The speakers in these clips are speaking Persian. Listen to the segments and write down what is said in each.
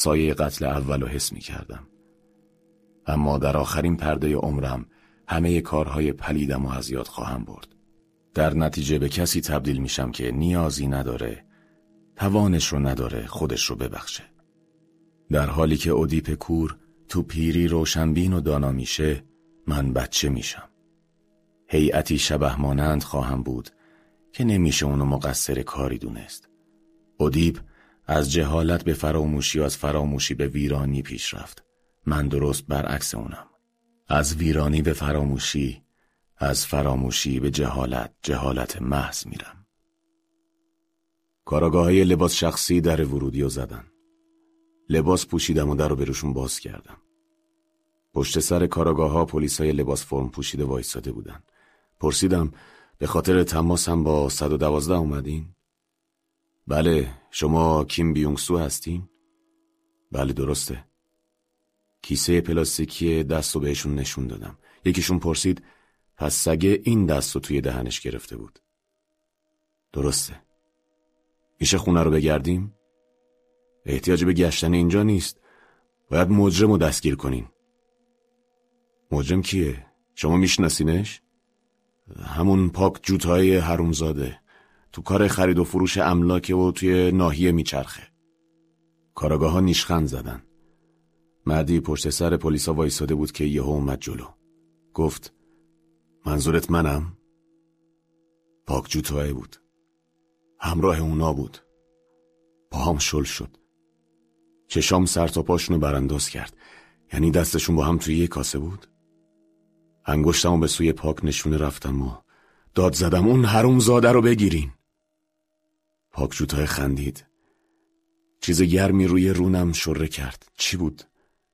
سایه قتل اول رو حس می کردم. اما در آخرین پرده عمرم همه کارهای پلیدم و از یاد خواهم برد. در نتیجه به کسی تبدیل میشم که نیازی نداره، توانش رو نداره خودش رو ببخشه. در حالی که اودیپ کور تو پیری روشنبین و دانا میشه، من بچه میشم. هیئتی شبح مانند خواهم بود که نمیشه اونو مقصر کاری دونست. اودیپ از جهالت به فراموشی و از فراموشی به ویرانی پیش رفت. من درست برعکس اونم. از ویرانی به فراموشی، از فراموشی به جهالت، جهالت محض میرم. کاراگاه‌های لباس شخصی در ورودی رو زدن. لباس پوشیدم و در رو بروشون باز کردم. پشت سر کاراگاه‌ها پلیسای لباس فرم پوشیده وایساده بودن. پرسیدم به خاطر تماسم با 112 اومدین؟ بله، شما کیم بیونگ سو هستین؟ بله درسته. کیسه پلاستیکی دستو بهشون نشون دادم. یکیشون پرسید پس سگه این دستو توی دهنش گرفته بود. درسته. میشه خونه رو بگردیم؟ احتیاج به گشتن اینجا نیست. باید مجرم رو دستگیر کنین. مجرم کیه؟ شما میشناسینش؟ همون پاک جوتای حرومزاده. تو کار خرید و فروش املاک و توی ناحیه میچرخه. کاراگاه‌ها نیشخند زدن. مردی پشت سر پلیسا وایساده بود که یهو اومد جلو. گفت منظورت منم؟ پاک جوتای بود. همراه اونا بود. پاهم شل شد. چشام سر تا پاشونو برانداز کرد. یعنی دستشون با هم توی یک کاسه بود؟ انگشتمو به سوی پاک نشونه رفتم و داد زدم اون حرومزاده رو بگیرین. پاک جوتای خندید. چیز گرمی روی رونم شره کرد. چی بود؟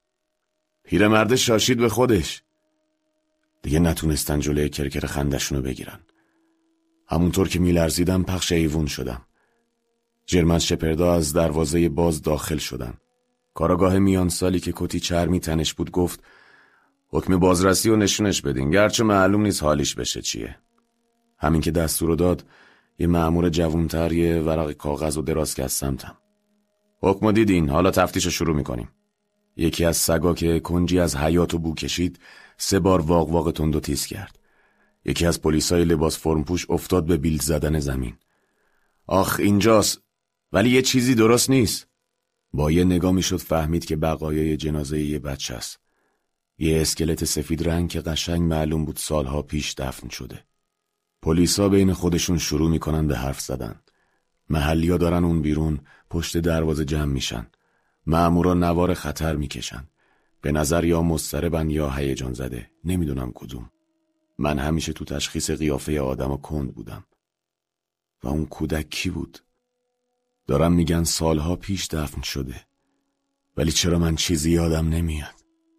پیرمرد شاشید به خودش. دیگه نتونستن جلوی کرکر خندشونو بگیرن. همونطور که میلرزیدم پخش ایوون شدم. جرمن شپردا از دروازه باز داخل شدن. کاراگاه میان سالی که کتی چرمی تنش بود گفت حکم بازرسی رو نشونش بدین، گرچه معلوم نیست حالیش بشه چیه. همین که دستور داد یه مأمور جوانتر یه ورق کاغذ رو دراز کرد سمتم. حکمو دیدین، حالا تفتیشو شروع میکنیم. یکی از سگا که کنجی از حیاتو بو کشید 3 بار واق واق تندو تیز کرد. یکی از پلیسای لباس فرم پوش افتاد به بیلت زدن زمین. آخ اینجاست، ولی یه چیزی درست نیست. با یه نگاه میشد فهمید که بقایای جنازه یه بچه است. یه اسکلت سفید رنگ که قشنگ معلوم بود سالها پیش دفن شده. پلیسا بین خودشون شروع میکنن به حرف زدن. محلیا دارن اون بیرون پشت دروازه جمع میشن. مأمورا نوار خطر میکشن. به نظر یا مضطربن یا هیجان زده، نمیدونم کدوم. من همیشه تو تشخیص قیافه آدمو کند بودم. و اون کودک کی بود؟ دارن میگن سالها پیش دفن شده. ولی چرا من چیزی یادم نمیاد؟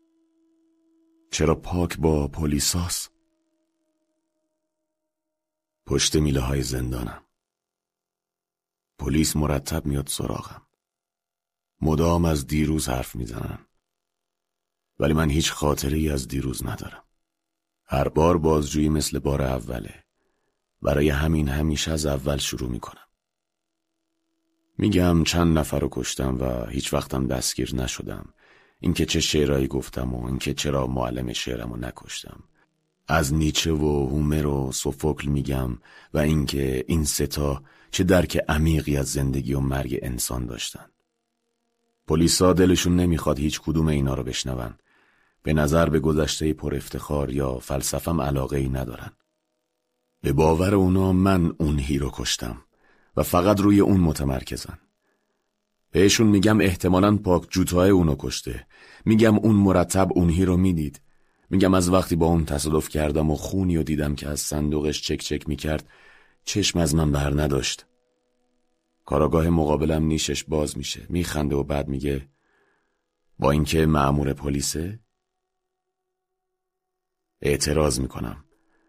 چرا پاک با پلیساست؟ پشت میله های زندانم. پلیس مرتب میاد سراغم. مدام از دیروز حرف میزنن. ولی من هیچ خاطری از دیروز ندارم. هر بار بازجویی مثل بار اوله. برای همین همیشه از اول شروع میکنم. میگم چند نفر رو کشتم و هیچ وقتم دستگیر نشدم. اینکه چه شعرهایی گفتم و اینکه چرا معلم شعرمو نکشتم. از نیچه و هومر و سوفوکل میگم و اینکه این 3 چه درک عمیقی از زندگی و مرگ انسان داشتن. پلیسا دلشون نمیخواد هیچ کدوم اینا رو بشنون. به نظر به گذشته پر افتخار یا فلسفم علاقه‌ای ندارن. به باور اونا من اون هیرو کشتم و فقط روی اون متمرکزن. بهشون میگم احتمالاً پاک جوتای اونو کشته. میگم اون مرتب اون هیرو میدید. میگم از وقتی با اون تصادف کردم و خونی و دیدم که از صندوقش چک چک میکرد چشم از من بر نداشت. کاراگاه مقابلم نیشش باز میشه، میخنده و بعد میگه با اینکه مأمور پلیسه؟ اعتراض میکنم.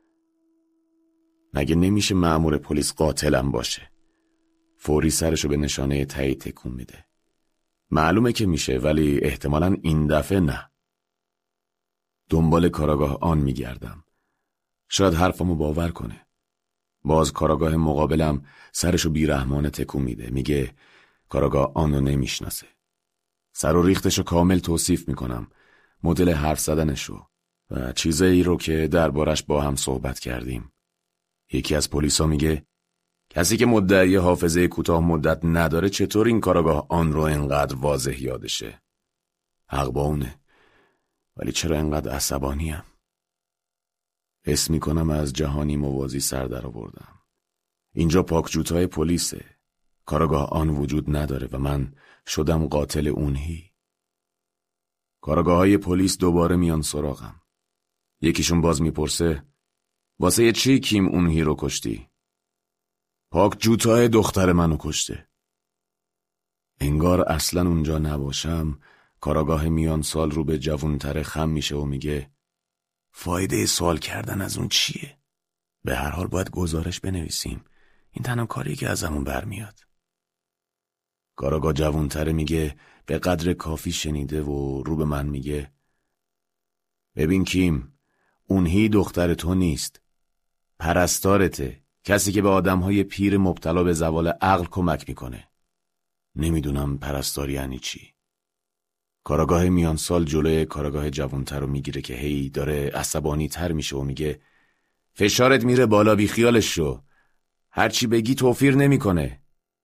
مگه نمیشه مأمور پلیس قاتلم باشه؟ فوری سرشو به نشانه تایید تکون میده. معلومه که میشه ولی احتمالاً این دفعه نه. دنبال کاراگاه آن میگردم. شاید حرفمو باور کنه. باز کاراگاه مقابلم سرشو بیرحمانه تکون میده. میگه کاراگاه آن رو نمیشناسه. سر و ریختشو کامل توصیف میکنم، مدل حرف زدنشو و چیزایی رو که دربارش با هم صحبت کردیم. یکی از پلیسا میگه کسی که مدعی حافظه کوتاه مدت نداره چطور این کاراگاه آن رو انقدر واضح یادشه؟ حق با اونه، ولی چرا انقدر عصبانیم؟ حس میکنم از جهانی موازی سر در آوردم. اینجا پاکجوتای پلیسه. کاراگاه آن وجود نداره و من شدم قاتل اونهی. کاراگاه‌های پلیس دوباره میان سراغم. یکیشون باز میپرسه واسه چی کیم اونهی رو کشتی؟ پاکجوتای دختر منو کشته. انگار اصلا اونجا نباشم. کاراگاه میان سال رو به جوانتر خم میشه و میگه فایده سوال کردن از اون چیه؟ به هر حال باید گزارش بنویسیم. این تنها کاریه که ازمون برمیاد. کاراگاه جوانتره میگه به قدر کافی شنیده و رو به من میگه ببین کیم، اونهی دختر تو نیست. پرستارته، کسی که به آدمهای پیر مبتلا به زوال عقل کمک میکنه. نمیدونم پرستار یعنی چی. کاراگاه میان سال جلوی کاراگاه جوانتر رو میگیره که هی داره عصبانی تر میشه و میگه فشارت میره بالا، بی خیالش شو. هرچی بگی توفیر نمیکنه.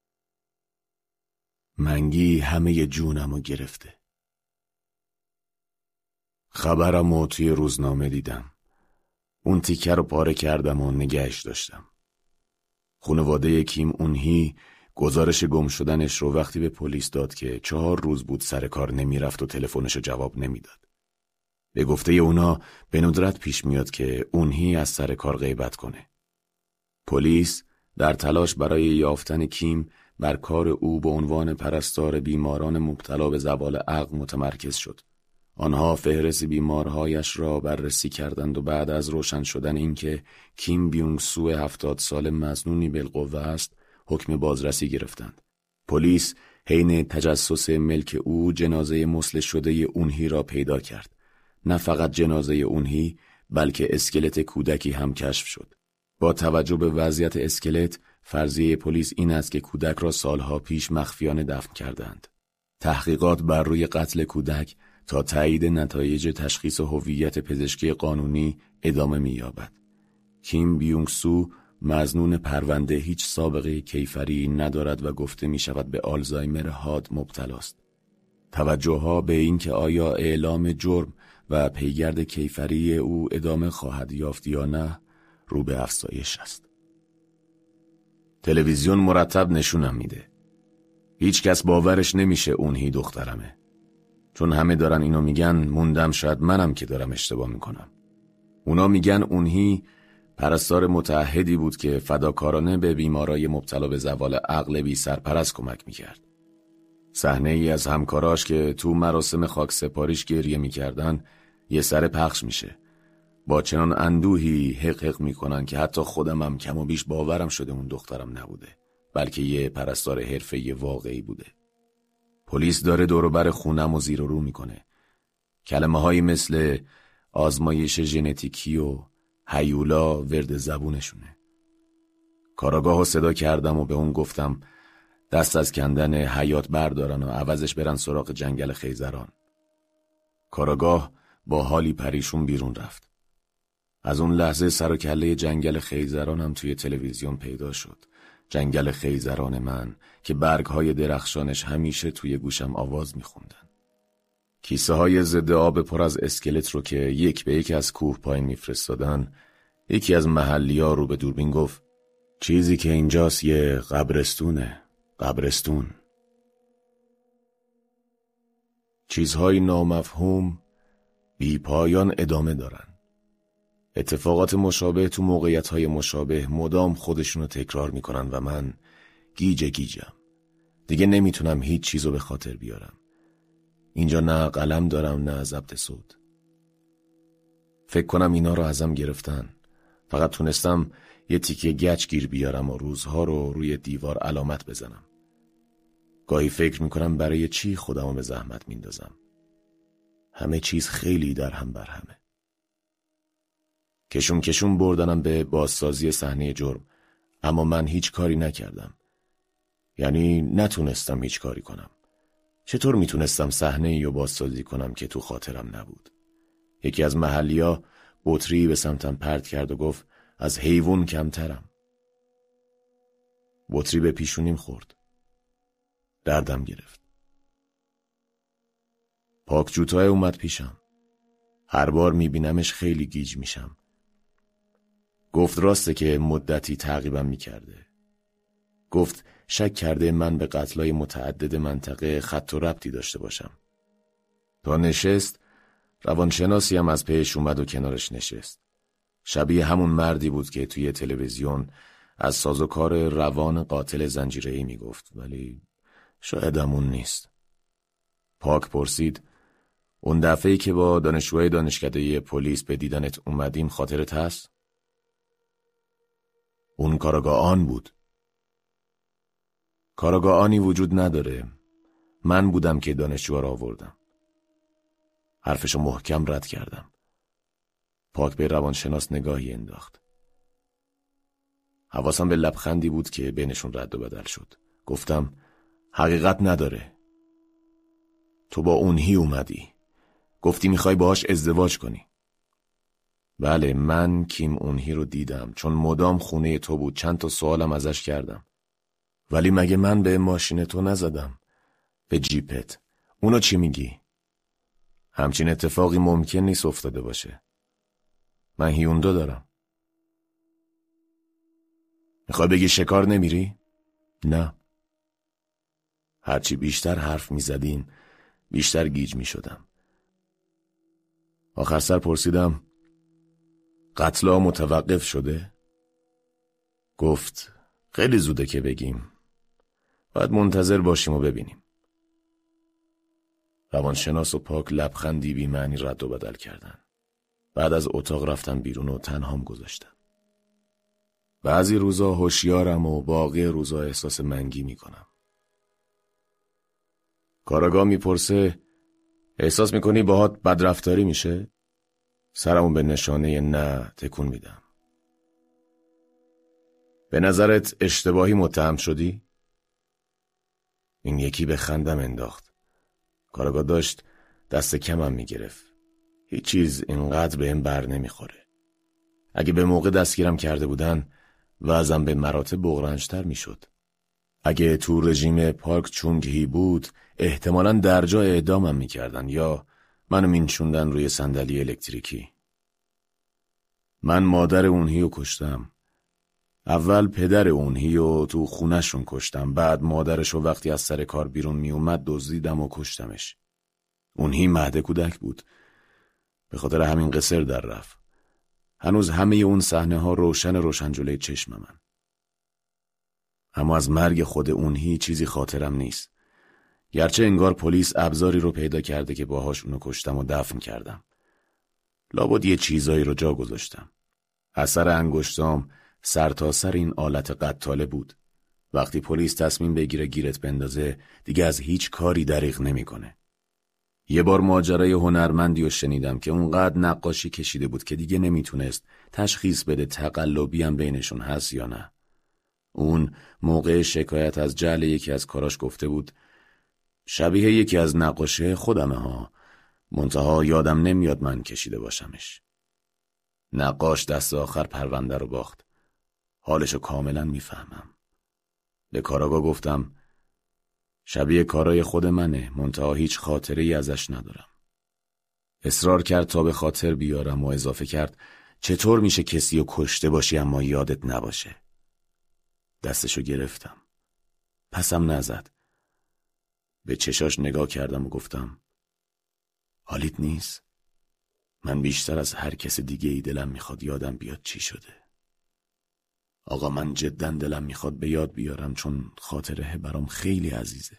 منگی همه جونمو گرفته. خبرمو توی روزنامه دیدم. اون تیکه رو پاره کردم و نگهش داشتم. خانواده کیم اونهی گزارش گم شدنش رو وقتی به پلیس داد که 4 روز بود سر کار نمیرفت و تلفنشو جواب نمیداد. به گفته اونا به ندرت پیش میاد که اونهی از سر کار غیبت کنه. پلیس در تلاش برای یافتن کیم بر کار او به عنوان پرستار بیماران مبتلا به زوال عقل متمرکز شد. آنها فهرست بیمارهایش را بررسی کردند و بعد از روشن شدن اینکه کیم بیونگ سو 70 سال مظنونی بالقوه است، حکم بازرسی گرفتند. پلیس حین تجسس ملک او جنازه مسل شده اونهی را پیدا کرد. نه فقط جنازه اونهی، بلکه اسکلت کودکی هم کشف شد. با توجه به وضعیت اسکلت، فرضیه پلیس این است که کودک را سالها پیش مخفیانه دفن کردند. تحقیقات بر روی قتل کودک تا تایید نتایج تشخیص هویت پزشکی قانونی ادامه می‌یابد. کیم بیونگ سو مظنون پرونده هیچ سابقه کیفری ندارد و گفته می‌شود به آلزایمر حاد مبتلاست. توجه‌ها به این که آیا اعلام جرم و پیگرد کیفری او ادامه خواهد یافت یا نه رو به افزایش است. تلویزیون مرتب نشونم میده. هیچ کس باورش نمیشه اونهی دخترمه. چون همه دارن اینو میگن موندم شاید منم که دارم اشتباه میکنم. اونا میگن اونهی پرستار متعهدی بود که فداکارانه به بیمارای مبتلا به زوال عقل بی سرپرست کمک میکرد. صحنه ای از همکاراش که تو مراسم خاک سپاریش گریه میکردن یه سر پخش میشه. با چنان اندوهی حق میکنن که حتی خودم هم کم و بیش باورم شده اون دخترم نبوده، بلکه یه پرستار حرفه‌ای واقعی بوده. پلیس داره دور و بر خونم و زیر و رو میکنه. کلمه هایی مثل آزمایش ژنتیکی و هیولا ورد زبونشونه. کاراگاهو صدا کردم و به اون گفتم دست از کندن حیات بردارن و عوضش برن سراغ جنگل خیزران. کاراگاه با حالی پریشون بیرون رفت. از اون لحظه سر و کله جنگل خیزران هم توی تلویزیون پیدا شد. جنگل خیزران من که برگ‌های درخشانش همیشه توی گوشم آواز می‌خوندن. کیسه های ضد آب پر از اسکلت رو که یک به یک از کوه پایین می‌فرستادن، یکی از محلی‌ها رو به دوربین گفت چیزی که اینجاست یه قبرستونه. قبرستون. چیزهای نامفهوم بی پایان ادامه دارن. اتفاقات مشابه تو موقعیت‌های مشابه مدام خودشونو تکرار میکنن و من گیجم. دیگه نمیتونم هیچ چیزو به خاطر بیارم. اینجا نه قلم دارم نه ضبط صوت. فکر کنم اینا رو ازم گرفتن. فقط تونستم یه تیکه گچ گیر بیارم و روزها رو روی دیوار علامت بزنم. گاهی فکر میکنم برای چی خودمو به زحمت میندازم. همه چیز خیلی در هم بر همه. کشون بردنم به بازسازی صحنه جرم، اما من هیچ کاری نکردم. یعنی نتونستم هیچ کاری کنم. چطور میتونستم صحنه ای رو بازسازی کنم که تو خاطرم نبود؟ یکی از محلیا بطری به سمتم پرت کرد و گفت از حیوان کمترم. بطری به پیشونیم خورد. دردم گرفت. پاک جوتای اومد پیشم. هر بار میبینمش خیلی گیج میشم. گفت راسته که مدتی تعقیبم میکرده. گفت شک کرده من به قتلای متعدد منطقه خط و ربطی داشته باشم. تا نشست روانشناسی هم از پیش اومد و کنارش نشست. شبیه همون مردی بود که توی تلویزیون از سازوکار روان قاتل زنجیره‌ای میگفت، ولی شاید همون نیست. پاک پرسید اون دفعه‌ای که با دانشجوهای دانشکده پلیس به دیدنت اومدیم خاطرت هست؟ اون کاراگاه آن بود. کاراگاه آنی وجود نداره. من بودم که دانشجوها را آوردم. حرفشو محکم رد کردم. پاک به روانشناس نگاهی انداخت. حواسم به لبخندی بود که بینشون رد و بدل شد. گفتم حقیقت نداره. تو با اونهی اومدی. گفتی میخوای باهاش ازدواج کنی. بله، من کیم اونهی رو دیدم چون مدام خونه تو بود. چند تا سوالم ازش کردم. ولی مگه من به ماشین تو نزدم؟ به جیپت. اونو چی میگی؟ همچین اتفاقی ممکن نیست افتاده باشه. من هیوندو دارم. میخوای بگی شکار نمیری؟ نه. هرچی بیشتر حرف میزدیم بیشتر گیج میشدم. آخر سر پرسیدم قتلا متوقف شده؟ گفت خیلی زوده که بگیم. باید منتظر باشیم و ببینیم. روانشناس و پاک لبخندی بی معنی رد و بدل کردن. بعد از اتاق رفتم بیرون و تنهام گذاشتم. بعضی روزا هوشیارم و باقی روزا احساس منگی میکنم. کاراگاه میپرسه احساس میکنی باهات بدرفتاری میشه؟ سرمو به نشانه نه تکون میدم. به نظرت اشتباهی متهم شدی؟ این یکی به خندم انداخت. کاراگاه داشت دست کمم میگرفت. هیچ چیز اینقدر بهم بر نمیخوره. اگه به موقع دستگیرم کرده بودن وضعم به مراتب بغرنج‌تر میشد. اگه تو رژیم پارک چونگ هی بود احتمالاً در جا اعدامم میکردن یا منو مینشوندن روی صندلی الکتریکی. من مادر اونهیو کشتم. اول پدر اونهیو تو خونه‌شون کشتم. بعد مادرشو وقتی از سر کار بیرون میومد دزدیدم و کشتمش. اونهی مهد کودک بود. به خاطر همین قصر در رفت. هنوز همه اون صحنه ها روشن جلوی چشمم. اما از مرگ خود اونهی چیزی خاطرم نیست. گرچه انگار پلیس ابزاری رو پیدا کرده که باهاش اونو کشتم و دفن کردم. لابد یه چیزایی رو جا گذاشتم. اثر انگشتام سر تا سر این آلت قتاله بود. وقتی پلیس تصمیم بگیره گیرت بندازه دیگه از هیچ کاری دریغ نمیکنه. یه بار ماجرای هنرمندی رو شنیدم که اونقدر نقاشی کشیده بود که دیگه نمیتونست تشخیص بده تقلبی هم بینشون هست یا نه. اون موقع شکایت از جعل یکی از کاراش گفته بود شبیه یکی از نقاشه خودمه ها، منتها یادم نمیاد من کشیده باشمش. نقاش دست آخر پرونده رو باخت. حالشو کاملا میفهمم. به کاراگاه گفتم شبیه کارای خود منه، منتها هیچ خاطره‌ای ازش ندارم. اصرار کرد تا به خاطر بیارم و اضافه کرد چطور میشه کسی رو کشته باشی اما یادت نباشه؟ دستشو گرفتم. پسم نزد. به چشاش نگاه کردم و گفتم حالیت نیست؟ من بیشتر از هر کس دیگه ای دلم میخواد یادم بیاد چی شده. آقا من جداً دلم میخواد به یاد بیارم چون خاطره برام خیلی عزیزه.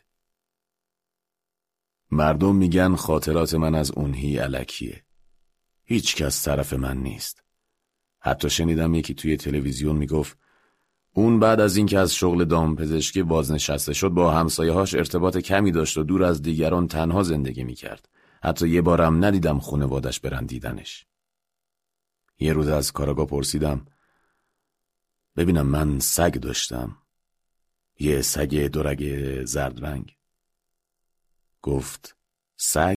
مردم میگن خاطرات من از اونهی الکیه. هیچ کس طرف من نیست. حتی شنیدم یکی توی تلویزیون میگفت اون بعد از اینکه از شغل دامپزشکی بازنشسته شد با همسایه‌هاش ارتباط کمی داشت و دور از دیگران تنها زندگی میکرد. حتی یه بارم ندیدم خانواده‌اش برن دیدنش. یه روز از کاراگاه پرسیدم ببینم من سگ داشتم. یه سگ دورگ زرد رنگ. گفت: سگ